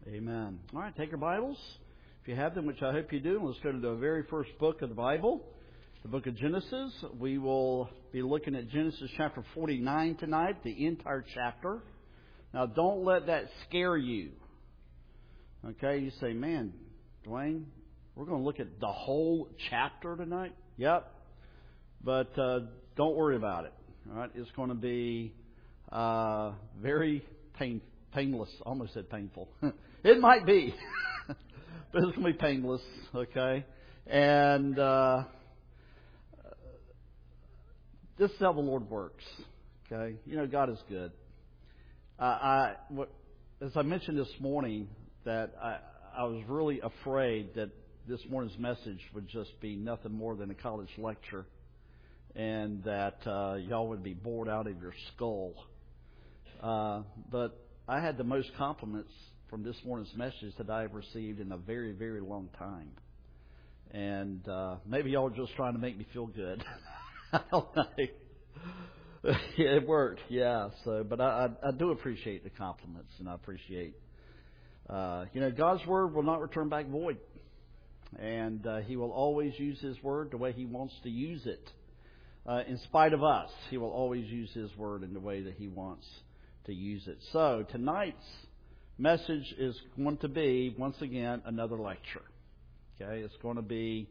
Amen. All right, take your Bibles, if you have them, which I hope you do. Let's go to the very first book of the Bible, the book of Genesis. We will be looking at Genesis chapter 49 tonight, the entire chapter. Now, don't let that scare you. Okay, you say, man, Dwayne, we're going to look at the whole chapter tonight? Yep. But don't worry about it. All right, it's going to be very painless. I almost said painful. It might be, but it's going to be painless, okay? And this is how the Lord works, okay? You know, God is good. As I mentioned this morning, that I was really afraid that this morning's message would just be nothing more than a college lecture, and that y'all would be bored out of your skull. But I had the most compliments from this morning's message that I have received in a very, very long time. And maybe y'all are just trying to make me feel good. I don't know. It worked, yeah. So, but I do appreciate the compliments, and I appreciate, God's Word will not return back void. And He will always use His Word the way He wants to use it. In spite of us, He will always use His Word in the way that He wants to use it. So tonight's message is going to be, once again, another lecture. Okay, it's going to be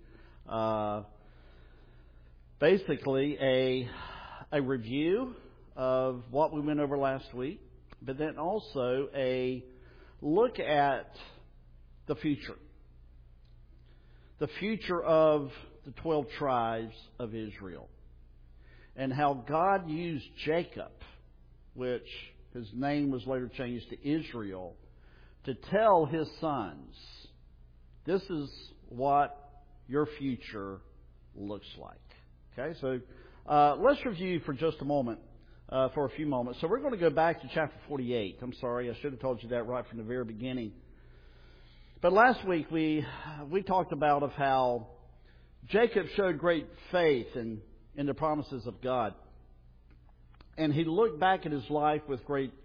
basically a review of what we went over last week, but then also a look at the future. The future of the 12 tribes of Israel. And how God used Jacob, which his name was later changed to Israel, to tell his sons, this is what your future looks like. Okay, so let's review for just a moment, for a few moments. So we're going to go back to chapter 48. I'm sorry, I should have told you that right from the very beginning. But last week we talked about of how Jacob showed great faith in the promises of God. And he looked back at his life with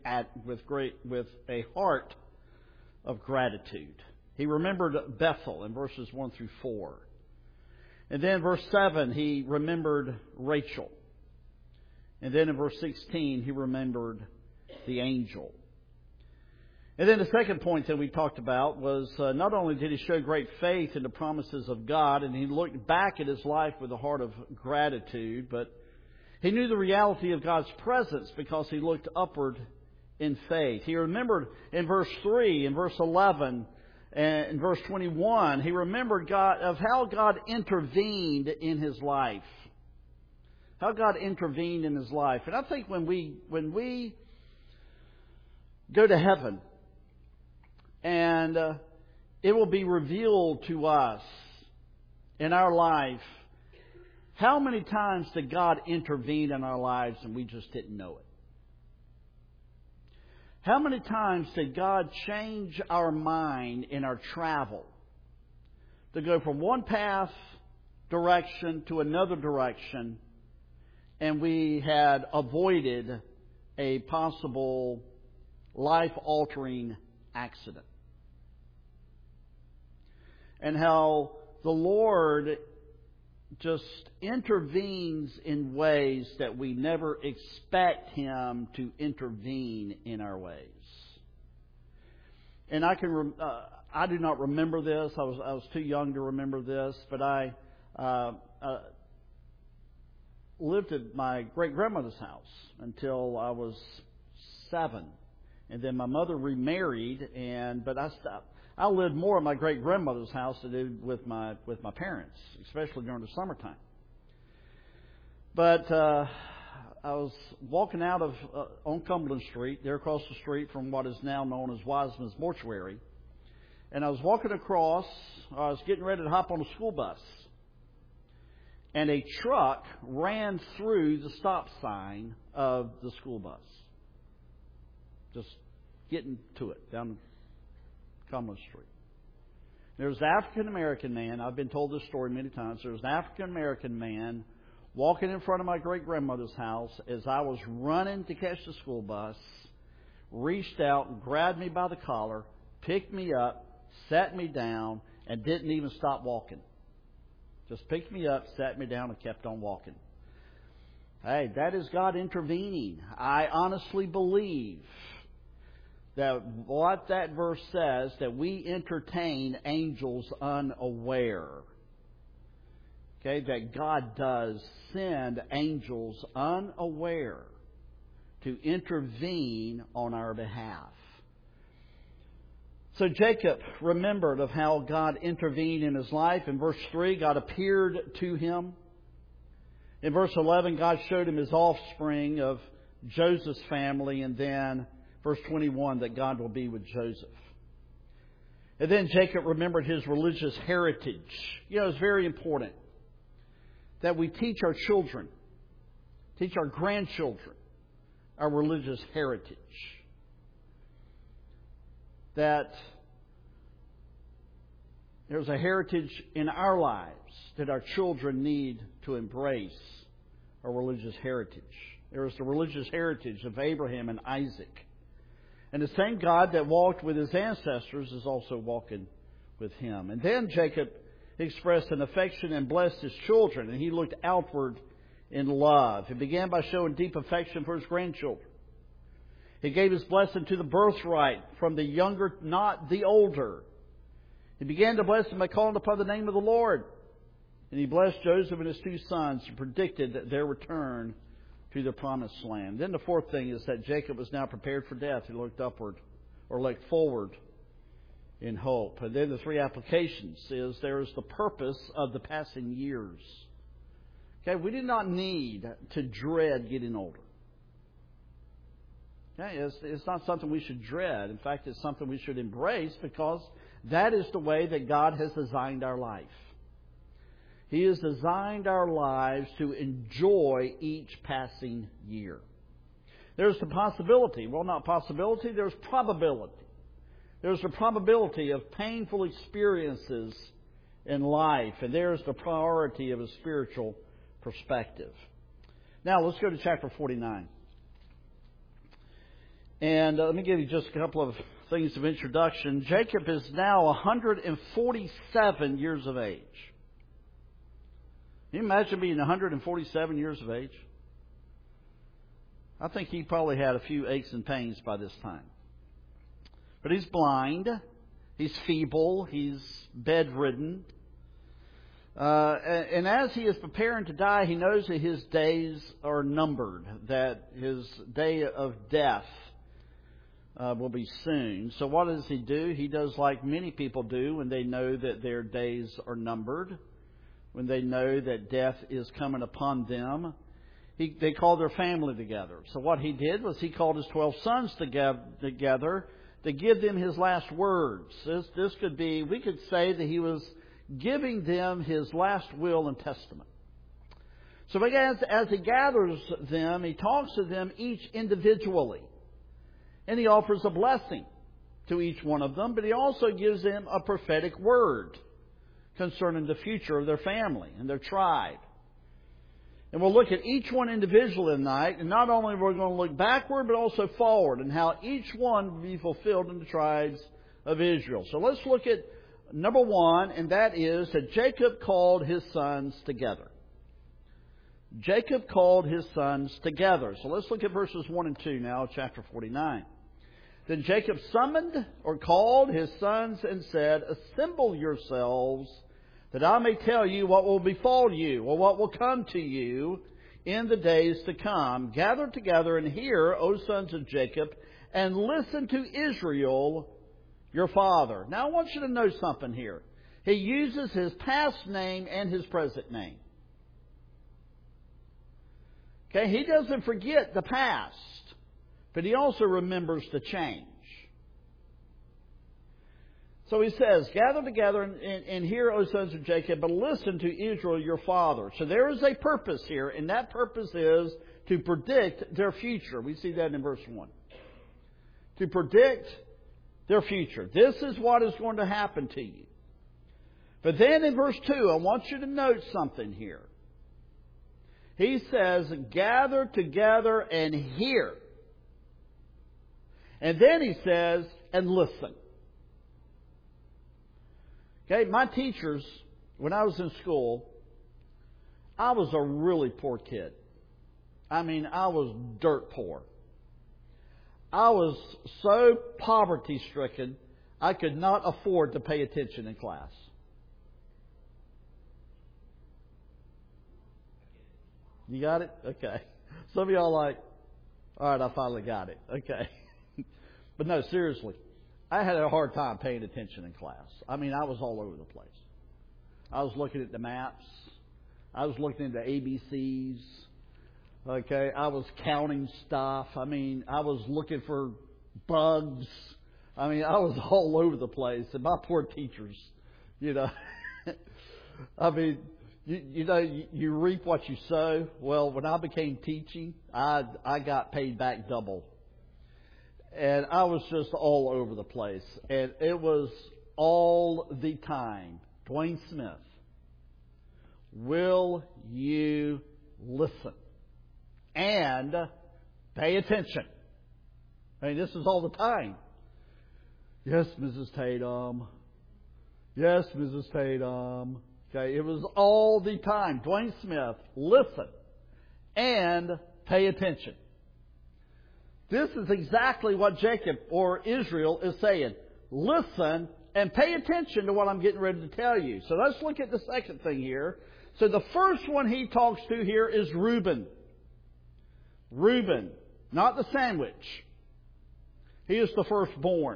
a heart of gratitude. He remembered Bethel in verses 1 through 4. And then verse 7, he remembered Rachel. And then in verse 16, he remembered the angel. And then the second point that we talked about was not only did he show great faith in the promises of God, and he looked back at his life with a heart of gratitude, but he knew the reality of God's presence because he looked upward in faith. He remembered in verse 3, in verse 11, and in verse 21, he remembered how God intervened in his life. How God intervened in his life. And I think when we go to heaven, and it will be revealed to us in our life, how many times did God intervene in our lives and we just didn't know it? How many times did God change our mind in our travel to go from one direction to another direction, and we had avoided a possible life-altering accident? And how the Lord just intervenes in ways that we never expect Him to intervene in our ways. And I do not remember this. I was too young to remember this, but I lived at my great-grandmother's house until I was 7. And then my mother remarried, but I stopped. I lived more at my great-grandmother's house than I did with my parents, especially during the summertime. But I was walking out on Cumberland Street, there across the street from what is now known as Wiseman's Mortuary. And I was walking across, I was getting ready to hop on a school bus. And a truck ran through the stop sign of the school bus. Just getting to it, down Cumberland Street. There was an African-American man. I've been told this story many times. There was an African-American man walking in front of my great-grandmother's house as I was running to catch the school bus, reached out and grabbed me by the collar picked me up, sat me down, and didn't even stop walking. Just picked me up, sat me down, and kept on walking. Hey, that is God intervening. I honestly believe that what that verse says, that we entertain angels unaware. Okay, that God does send angels unaware to intervene on our behalf. So Jacob remembered of how God intervened in his life. In verse 3, God appeared to him. In verse 11, God showed him his offspring of Joseph's family. And then verse 21, that God will be with Joseph. And then Jacob remembered his religious heritage. You know, it's very important that we teach our children, teach our grandchildren, our religious heritage. That there's a heritage in our lives that our children need to embrace, our religious heritage. There is the religious heritage of Abraham and Isaac. And the same God that walked with his ancestors is also walking with him. And then Jacob expressed an affection and blessed his children, and he looked outward in love. He began by showing deep affection for his grandchildren. He gave his blessing to the birthright from the younger, not the older. He began to bless them by calling upon the name of the Lord. And he blessed Joseph and his 2 sons and predicted their return to the promised land. Then the fourth thing is that Jacob was now prepared for death. He looked upward or looked forward in hope. And then the 3 applications is there is the purpose of the passing years. Okay, we do not need to dread getting older. Okay, it's not something we should dread. In fact, it's something we should embrace because that is the way that God has designed our life. He has designed our lives to enjoy each passing year. There's the possibility, well, not possibility, there's probability. There's the probability of painful experiences in life, and there's the priority of a spiritual perspective. Now, let's go to chapter 49. And let me give you just a couple of things of introduction. Jacob is now 147 years of age. Can you imagine being 147 years of age? I think he probably had a few aches and pains by this time. But he's blind, he's feeble, he's bedridden. And as he is preparing to die, he knows that his days are numbered, that his day of death will be soon. So what does he do? He does like many people do when they know that their days are numbered, when they know that death is coming upon them. They call their family together. So what he did was he called his 12 sons together to give them his last words. This could be, we could say that he was giving them his last will and testament. So as he gathers them, he talks to them each individually. And he offers a blessing to each one of them, but he also gives them a prophetic word concerning the future of their family and their tribe. And we'll look at each one individually tonight, and not only we're going to look backward, but also forward, and how each one will be fulfilled in the tribes of Israel. So let's look at number 1, and that is that Jacob called his sons together. Jacob called his sons together. So let's look at verses 1 and 2 now, chapter 49. Then Jacob summoned or called his sons and said, "Assemble yourselves, that I may tell you what will befall you, or what will come to you in the days to come. Gather together and hear, O sons of Jacob, and listen to Israel, your father." Now I want you to know something here. He uses his past name and his present name. Okay, he doesn't forget the past, but he also remembers the change. So he says, "Gather together and hear, O sons of Jacob, but listen to Israel your father." So there is a purpose here, and that purpose is to predict their future. We see that in verse 1. To predict their future. This is what is going to happen to you. But then in verse 2, I want you to note something here. He says, "Gather together and hear." And then he says, "And listen." Okay, my teachers, when I was in school, I was a really poor kid. I mean, I was dirt poor. I was so poverty-stricken, I could not afford to pay attention in class. You got it? Okay. Some of y'all are like, all right, I finally got it. Okay. But no, seriously, I had a hard time paying attention in class. I mean, I was all over the place. I was looking at the maps. I was looking into ABCs. Okay, I was counting stuff. I mean, I was looking for bugs. I mean, I was all over the place. And my poor teachers, you know. I mean, you reap what you sow. Well, when I became teaching, I got paid back double. And I was just all over the place. And it was all the time. Dwayne Smith, will you listen? And pay attention. I mean, this is all the time. Yes, Mrs. Tatum. Yes, Mrs. Tatum. Okay, it was all the time. Dwayne Smith, listen and pay attention. This is exactly what Jacob or Israel is saying. Listen and pay attention to what I'm getting ready to tell you. So let's look at the second thing here. So the first one he talks to here is Reuben. Reuben, not the sandwich. He is the firstborn.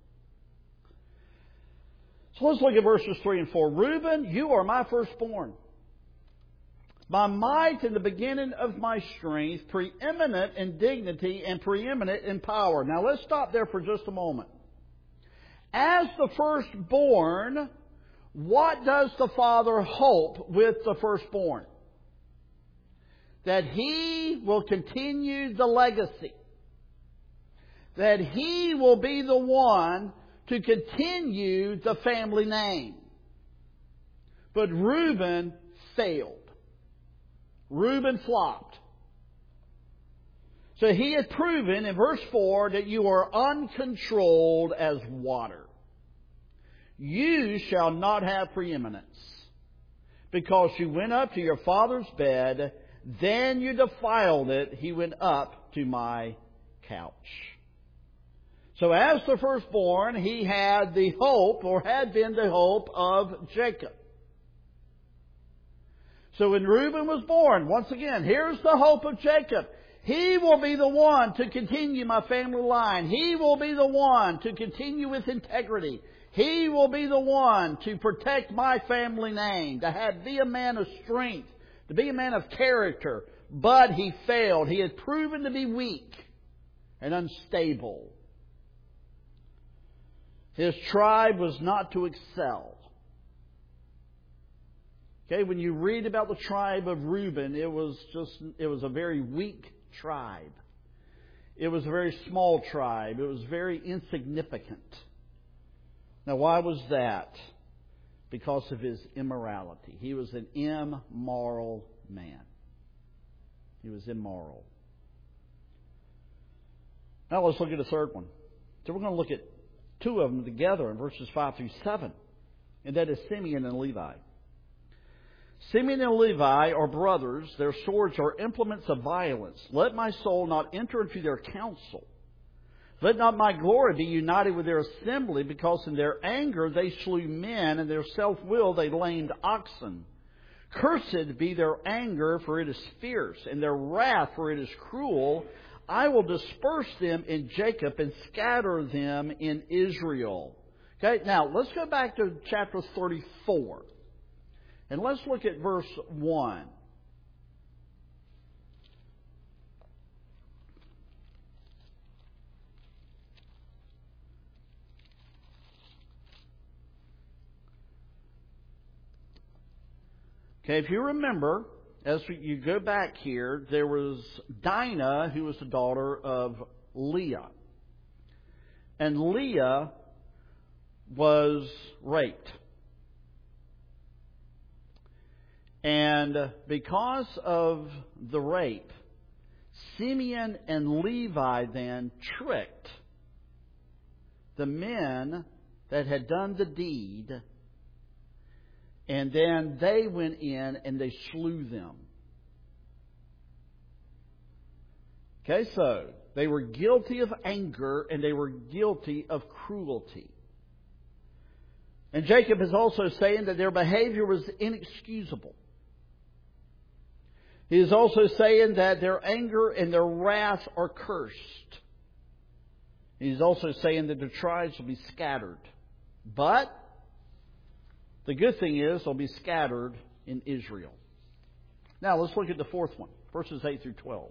So let's look at verses 3 and 4. Reuben, you are my firstborn. My might and the beginning of my strength, preeminent in dignity and preeminent in power. Now let's stop there for just a moment. As the firstborn, what does the father hope with the firstborn? That he will continue the legacy. That he will be the one to continue the family name. But Reuben failed. Reuben flopped. So he had proven in verse 4 that you are uncontrolled as water. You shall not have preeminence, because you went up to your father's bed, then you defiled it. He went up to my couch. So as the firstborn, he had the hope, or had been the hope, of Jacob. So when Reuben was born, once again, here's the hope of Jacob. He will be the one to continue my family line. He will be the one to continue with integrity. He will be the one to protect my family name, to be a man of strength, to be a man of character. But he failed. He had proven to be weak and unstable. His tribe was not to excel. Okay, when you read about the tribe of Reuben, it was a very weak tribe. It was a very small tribe. It was very insignificant. Now, why was that? Because of his immorality. He was an immoral man. He was immoral. Now let's look at the third one. So we're going to look at two of them together in verses 5 through 7. And that is Simeon and Levi. Simeon and Levi are brothers. Their swords are implements of violence. Let my soul not enter into their counsel. Let not my glory be united with their assembly, because in their anger they slew men, and their self-will they lamed oxen. Cursed be their anger, for it is fierce, and their wrath, for it is cruel. I will disperse them in Jacob and scatter them in Israel. Okay, now let's go back to chapter 34. And let's look at verse 1. Okay, if you remember, as you go back here, there was Dinah, who was the daughter of Leah. And Leah was raped. And because of the rape, Simeon and Levi then tricked the men that had done the deed And then they went in and they slew them. Okay, so they were guilty of anger and they were guilty of cruelty. And Jacob is also saying that their behavior was inexcusable. He is also saying that their anger and their wrath are cursed. He's also saying that their tribes will be scattered. But the good thing is they'll be scattered in Israel. Now let's look at the fourth one, verses 8 through 12.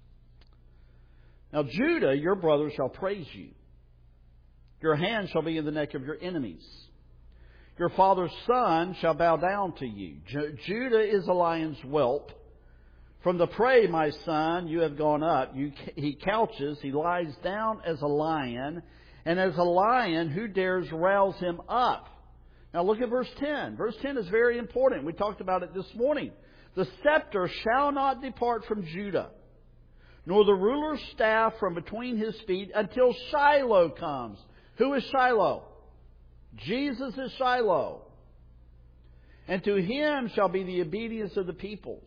Now Judah, your brother, shall praise you. Your hand shall be in the neck of your enemies. Your father's son shall bow down to you. Judah is a lion's whelp. From the prey, my son, you have gone up. He couches, he lies down as a lion, and as a lion, who dares rouse him up? Now look at verse 10. Verse 10 is very important. We talked about it this morning. The scepter shall not depart from Judah, nor the ruler's staff from between his feet, until Shiloh comes. Who is Shiloh? Jesus is Shiloh. And to him shall be the obedience of the peoples.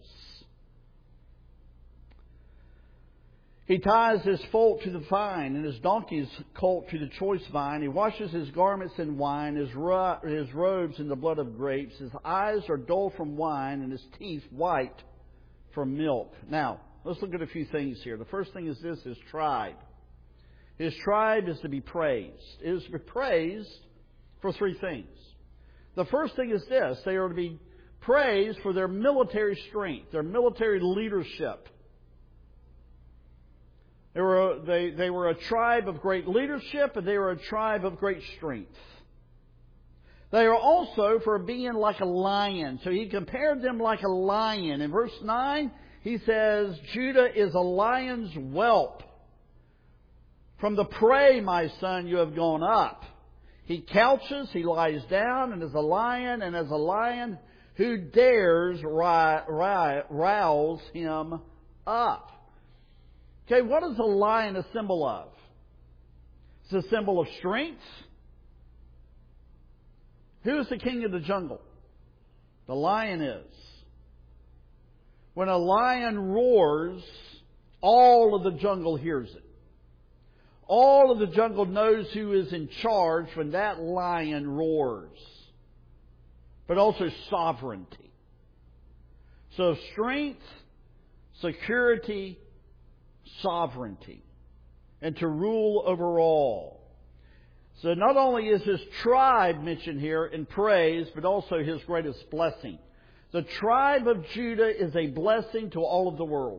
He ties his foal to the vine, and his donkey's colt to the choice vine. He washes his garments in wine, his robes in the blood of grapes. His eyes are dull from wine, and his teeth white from milk. Now, let's look at a few things here. The first thing is this, his tribe. His tribe is to be praised. It is to be praised for three things. The first thing is this, they are to be praised for their military strength, their military leadership. They were a tribe of great leadership, and they were a tribe of great strength. They are also for being like a lion. So he compared them like a lion. In verse 9, he says, Judah is a lion's whelp. From the prey, my son, you have gone up. He couches, he lies down, and as a lion, who dares rouse him up? Okay, what is a lion a symbol of? It's a symbol of strength. Who is the king of the jungle? The lion is. When a lion roars, all of the jungle hears it. All of the jungle knows who is in charge when that lion roars. But also sovereignty. So strength, security, sovereignty, and to rule over all. So not only is his tribe mentioned here in praise, but also his greatest blessing. The tribe of Judah is a blessing to all of the world.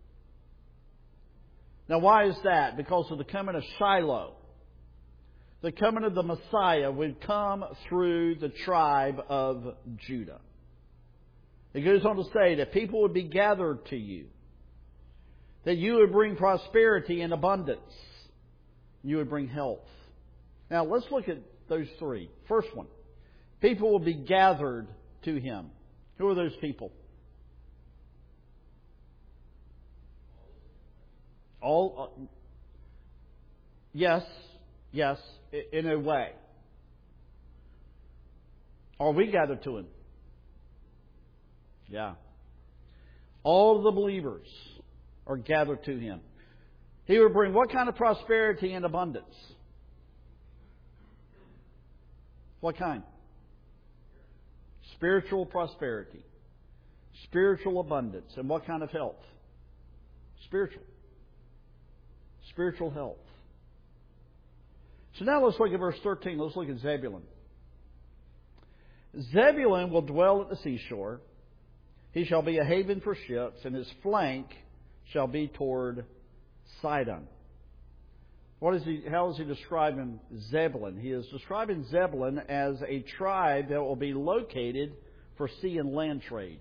Now why is that? Because of the coming of Shiloh. The coming of the Messiah would come through the tribe of Judah. It goes on to say that people would be gathered to you. That you would bring prosperity and abundance. You would bring health. Now let's look at those three. First one. People will be gathered to him. Who are those people? Yes, in a way. Are we gathered to him? Yeah. All the believers are gathered to him. He will bring what kind of prosperity and abundance? What kind? Spiritual prosperity. Spiritual abundance. And what kind of health? Spiritual. Spiritual health. So now let's look at verse 13. Let's look at Zebulun. Zebulun will dwell at the seashore. He shall be a haven for ships, and his flank shall be toward Sidon. How is he describing Zebulun? He is describing Zebulun as a tribe that will be located for sea and land trade.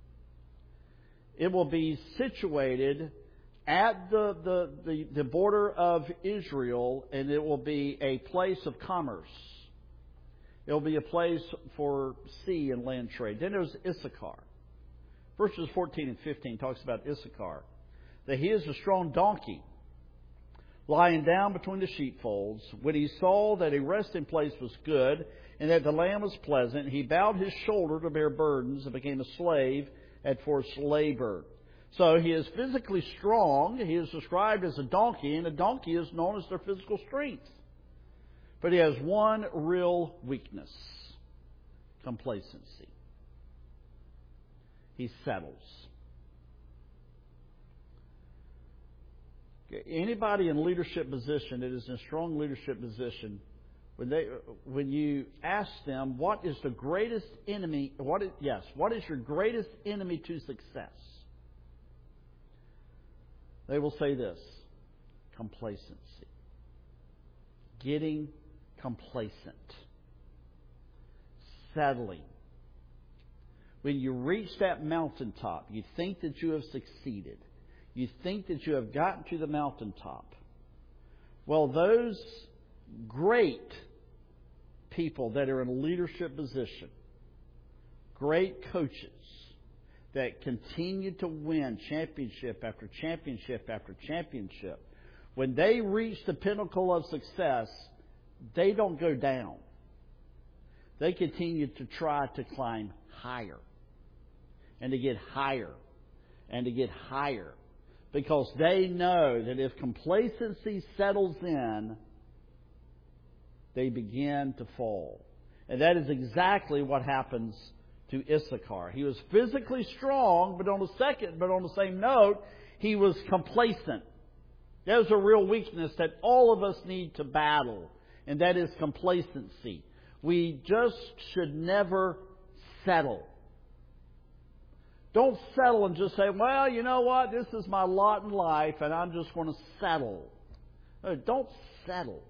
It will be situated at the border of Israel, and it will be a place of commerce. It will be a place for sea and land trade. Then there's Issachar. Verses 14 and 15 talks about Issachar. That he is a strong donkey, lying down between the sheepfolds. When he saw that a resting place was good, and that the land was pleasant, he bowed his shoulder to bear burdens and became a slave at forced labor. So he is physically strong. He is described as a donkey, and a donkey is known as their physical strength. But he has one real weakness: complacency. He settles. Anybody in leadership position that is in a strong leadership position, when you ask them what is the greatest enemy, what is your greatest enemy to success? They will say this: complacency. Getting complacent. Settling. When you reach that mountaintop, you think that you have succeeded. You think that you have gotten to the mountaintop. Well, those great people that are in a leadership position, great coaches that continue to win championship after championship after championship, when they reach the pinnacle of success, they don't go down. They continue to try to climb higher and to get higher and to get higher, because they know that if complacency settles in, they begin to fall. And that is exactly what happens to Issachar. He was physically strong, but on the same note, he was complacent. There's a real weakness that all of us need to battle, and that is complacency. We just should never settle. Don't settle and just say, well, you know what, this is my lot in life and I'm just going to settle. No, don't settle.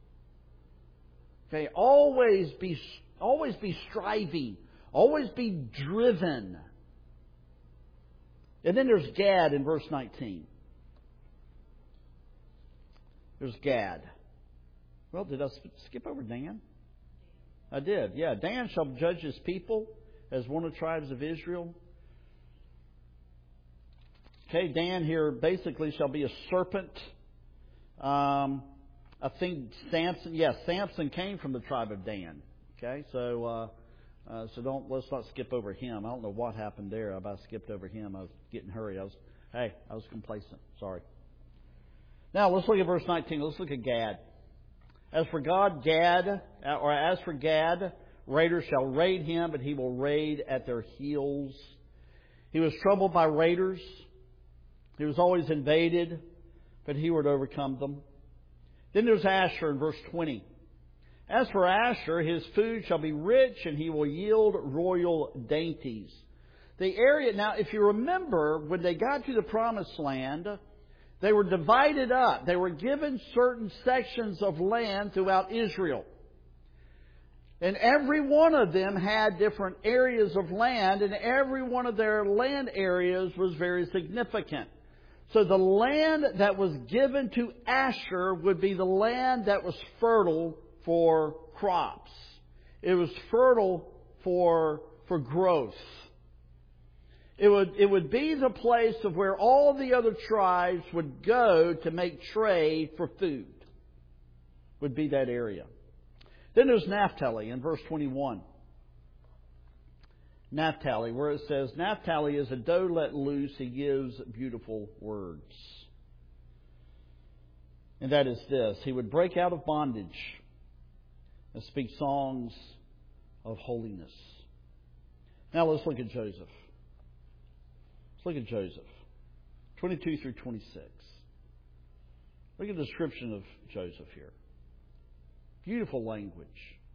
Okay, always be striving. Always be driven. And then there's Gad in verse 19. There's Gad. Well, did I skip over Dan? I did, yeah. Dan shall judge his people as one of the tribes of Israel. Okay, Dan here basically shall be a serpent. I think Samson came from the tribe of Dan. Okay, so let's not skip over him. I don't know what happened there. I skipped over him. I was getting hurried. I was complacent. Sorry. Now let's look at verse 19. Let's look at Gad. As for Gad, raiders shall raid him, but he will raid at their heels. He was troubled by raiders. He was always invaded, but he would overcome them. Then there's Asher in verse 20. As for Asher, his food shall be rich, and he will yield royal dainties. The area, now if you remember, when they got to the Promised Land, they were divided up. They were given certain sections of land throughout Israel. And every one of them had different areas of land, and every one of their land areas was very significant. So the land that was given to Asher would be the land that was fertile for crops. It was fertile for growth. It would be the place of where all the other tribes would go to make trade for food. Would be that area. Then there's Naphtali in verse 21. Naphtali, where it says, Naphtali is a doe let loose, he gives beautiful words. And that is this: he would break out of bondage and speak songs of holiness. Now let's look at Joseph. Look at Joseph. 22 through 26. Look at the description of Joseph here. Beautiful language.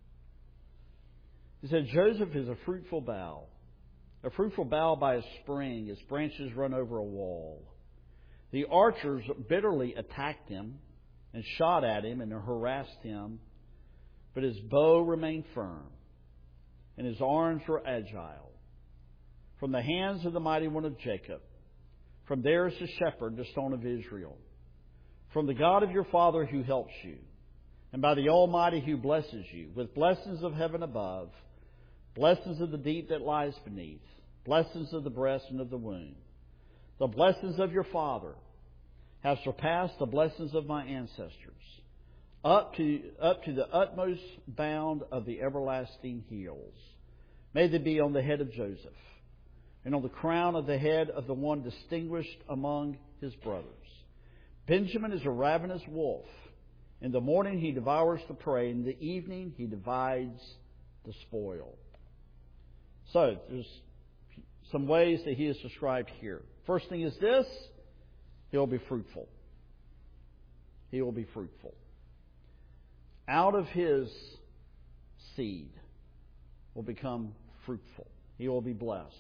He said, Joseph is a fruitful bough by a spring. Its branches run over a wall. The archers bitterly attacked him and shot at him and harassed him, but his bow remained firm and his arms were agile. From the hands of the mighty one of Jacob, from there is the shepherd, the stone of Israel, from the God of your father who helps you, and by the Almighty who blesses you, with blessings of heaven above, blessings of the deep that lies beneath, blessings of the breast and of the womb, the blessings of your father, have surpassed the blessings of my ancestors, up to the utmost bound of the everlasting hills. May they be on the head of Joseph, and on the crown of the head of the one distinguished among his brothers. Benjamin is a ravenous wolf. In the morning he devours the prey, in the evening he divides the spoil. So, there's some ways that he is described here. First thing is this: he'll be fruitful. He will be fruitful. Out of his seed will become fruitful. He will be blessed.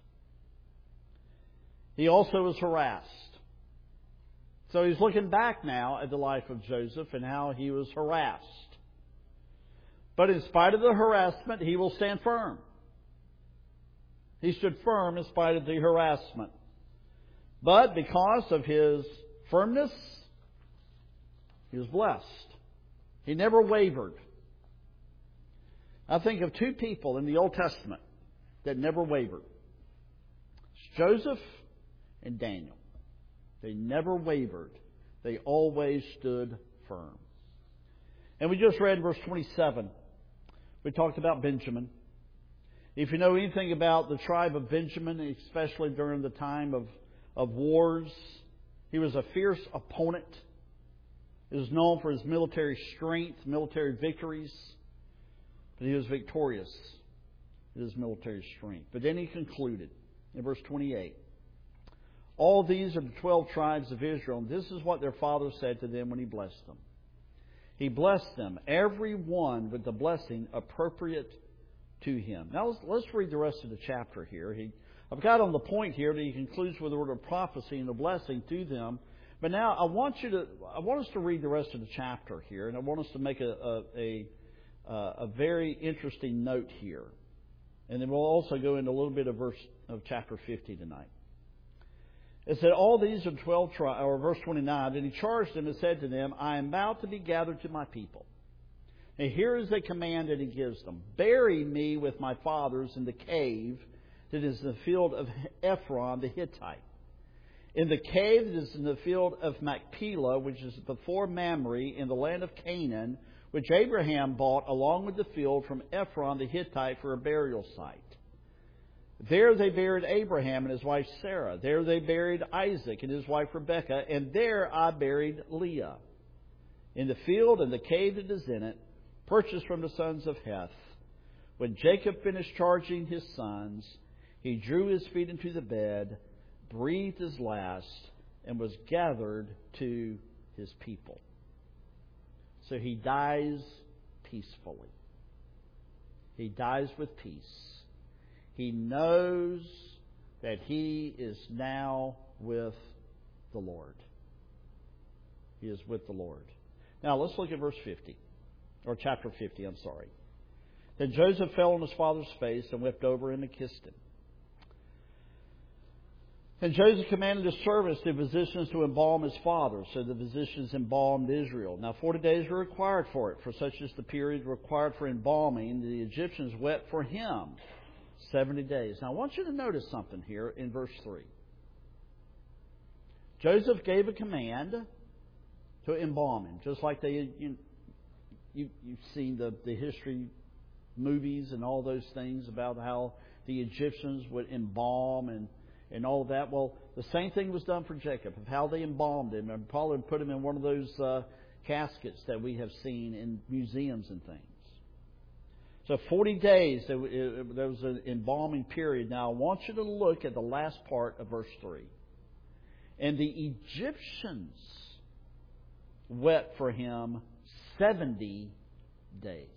He also was harassed. So he's looking back now at the life of Joseph and how he was harassed. But in spite of the harassment, he will stand firm. He stood firm in spite of the harassment. But because of his firmness, he was blessed. He never wavered. I think of two people in the Old Testament that never wavered. It's Joseph and Daniel. They never wavered. They always stood firm. And we just read in verse 27, we talked about Benjamin. If you know anything about the tribe of Benjamin, especially during the time of wars, he was a fierce opponent. He was known for his military strength, military victories. But he was victorious in his military strength. But then he concluded in verse 28. All these are the 12 tribes of Israel, and this is what their father said to them when he blessed them. He blessed them, every one with the blessing appropriate to him. Now let's read the rest of the chapter here. I've got on the point here that he concludes with the word of prophecy and a blessing to them. But now I want us to read the rest of the chapter here, and I want us to make a very interesting note here. And then we'll also go into a little bit of chapter 50 tonight. It said, all these are 12 tribes, or verse 29, and he charged them and said to them, I am about to be gathered to my people. And here is a command that he gives them. Bury me with my fathers in the cave that is in the field of Ephron the Hittite. In the cave that is in the field of Machpelah, which is before Mamre, in the land of Canaan, which Abraham bought along with the field from Ephron the Hittite for a burial site. There they buried Abraham and his wife Sarah. There they buried Isaac and his wife Rebekah. And there I buried Leah. In the field and the cave that is in it, purchased from the sons of Heth. When Jacob finished charging his sons, he drew his feet into the bed, breathed his last, and was gathered to his people. So he dies peacefully. He dies with peace. He knows that he is now with the Lord. He is with the Lord. Now let's look at verse 50. Or chapter 50, I'm sorry. Then Joseph fell on his father's face and wept over him and kissed him. And Joseph commanded his servants, the physicians, to embalm his father. So the physicians embalmed Israel. Now 40 days were required for it, for such is the period required for embalming. The Egyptians wept for him 70 days. Now I want you to notice something here in verse 3. Joseph gave a command to embalm him, just like you've seen the history movies and all those things about how the Egyptians would embalm and all of that. Well, the same thing was done for Jacob, of how they embalmed him and probably put him in one of those caskets that we have seen in museums and things. So 40 days there was an embalming period. Now I want you to look at the last part of verse 3. And the Egyptians wept for him 70 days.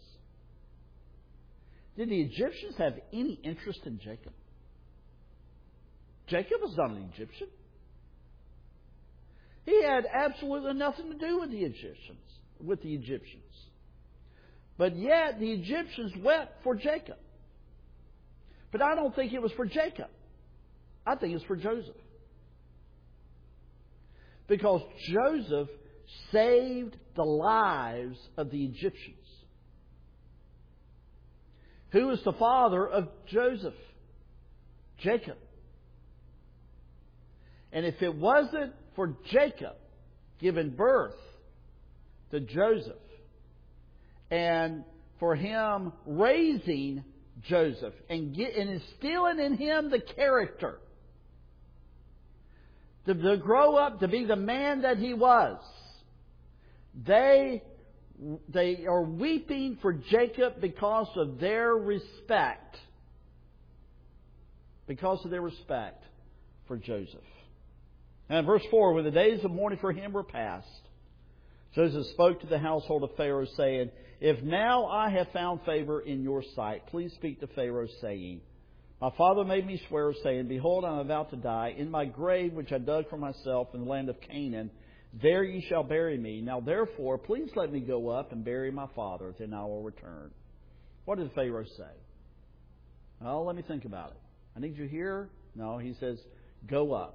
Did the Egyptians have any interest in Jacob? Jacob was not an Egyptian. He had absolutely nothing to do with the Egyptians. But yet the Egyptians wept for Jacob. But I don't think it was for Jacob. I think it's for Joseph. Because Joseph saved the lives of the Egyptians. Who was the father of Joseph? Jacob. And if it wasn't for Jacob, given birth to Joseph, and for him raising Joseph and instilling in him the character to grow up to be the man that he was. They are weeping for Jacob because of their respect. Because of their respect for Joseph. And in verse 4, when the days of mourning for him were past, Joseph spoke to the household of Pharaoh, saying, If now I have found favor in your sight, please speak to Pharaoh, saying, My father made me swear, saying, Behold, I am about to die. In my grave, which I dug for myself in the land of Canaan, there ye shall bury me. Now therefore, please let me go up and bury my father, then I will return. What did Pharaoh say? Well, let me think about it. I need you here. No, he says, Go up.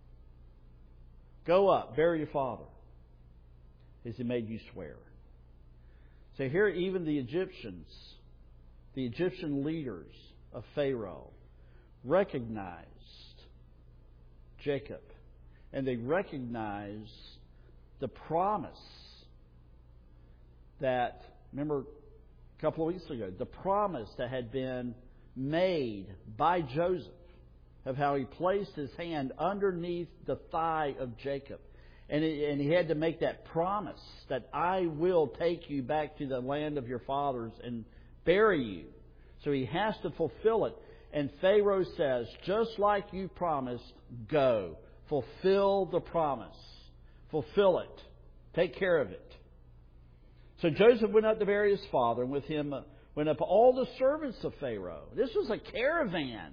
Go up, bury your father. As he made you swear. So here even the Egyptian leaders of Pharaoh recognized Jacob. And they recognized the promise that, remember a couple of weeks ago, the promise that had been made by Joseph of how he placed his hand underneath the thigh of Jacob. And he had to make that promise that I will take you back to the land of your fathers and bury you. So he has to fulfill it. And Pharaoh says, just like you promised, go. Fulfill the promise. Fulfill it. Take care of it. So Joseph went up to bury his father, and with him went up all the servants of Pharaoh. This was a caravan.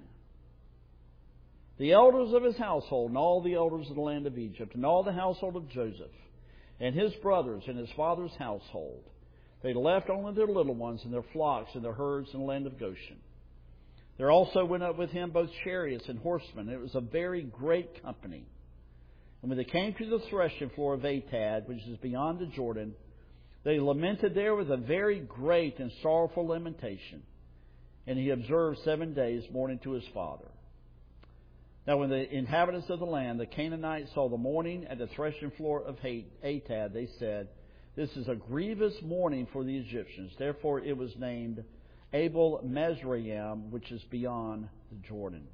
The elders of his household, and all the elders of the land of Egypt, and all the household of Joseph, and his brothers, and his father's household. They left only their little ones, and their flocks, and their herds in the land of Goshen. There also went up with him both chariots and horsemen. It was a very great company. And when they came to the threshing floor of Atad, which is beyond the Jordan, they lamented there with a very great and sorrowful lamentation. And he observed 7 days, mourning to his father. Now when the inhabitants of the land, the Canaanites, saw the mourning at the threshing floor of Atad, they said, This is a grievous mourning for the Egyptians. Therefore it was named Abel Mezraim, which is beyond the Jordan.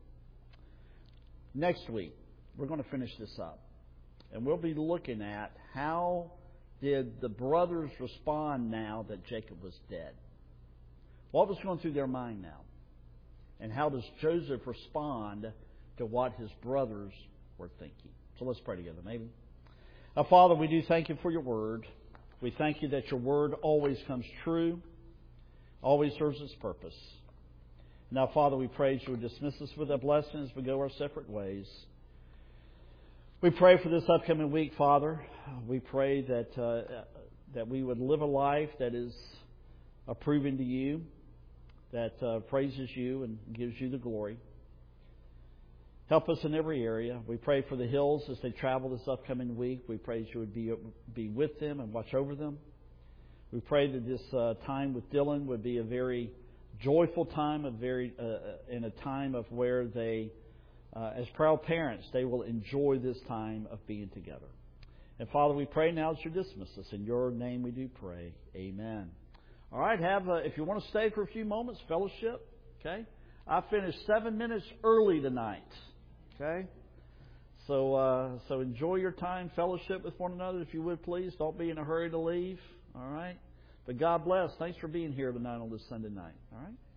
Next week, we're going to finish this up. And we'll be looking at how did the brothers respond now that Jacob was dead. What was going through their mind now? And how does Joseph respond to what his brothers were thinking? So let's pray together, maybe. Father, we do thank you for your word. We thank you that your word always comes true, always serves its purpose. Now, Father, we pray that you would dismiss us with a blessing as we go our separate ways. We pray for this upcoming week, Father. We pray that we would live a life that is approving to you, that praises you and gives you the glory. Help us in every area. We pray for the Hills as they travel this upcoming week. We pray that you would be with them and watch over them. We pray that this time with Dylan would be a very joyful time, in a time of where they, as proud parents, they will enjoy this time of being together. And Father, we pray now that you dismiss us. In your name we do pray. Amen. All right, if you want to stay for a few moments, fellowship. Okay, I finished 7 minutes early tonight. Okay, so enjoy your time, fellowship with one another, if you would, please. Don't be in a hurry to leave. All right, but God bless. Thanks for being here tonight on this Sunday night. All right.